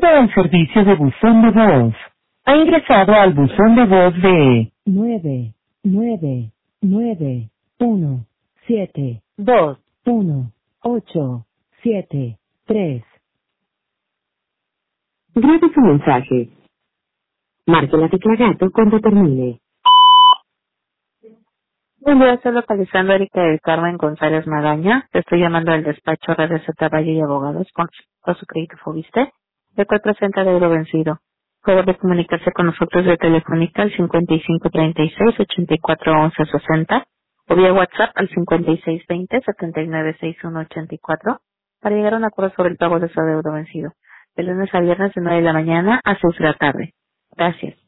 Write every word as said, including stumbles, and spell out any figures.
Bienvenido al servicio de buzón de voz. Ha ingresado al buzón de voz de nueve nueve nueve uno siete dos uno ocho siete tres. Grabe su mensaje. Marque la tecla gato cuando termine. Buen día, estoy localizando a Erika del Carmen González Magaña. Te estoy llamando al despacho R Z Valle y Abogados con respecto a su crédito Fobiste, de cual presenta deuda vencido. Favor de comunicarse con nosotros de Telefónica al cincuenta y cinco treinta y seis ochenta y cuatro once sesenta o vía WhatsApp al cincuenta y seis veinte setenta y nueve sesenta y uno ochenta y cuatro para llegar a un acuerdo sobre el pago de su deuda vencido. De lunes a viernes de nueve de la mañana a seis de la tarde. Gracias.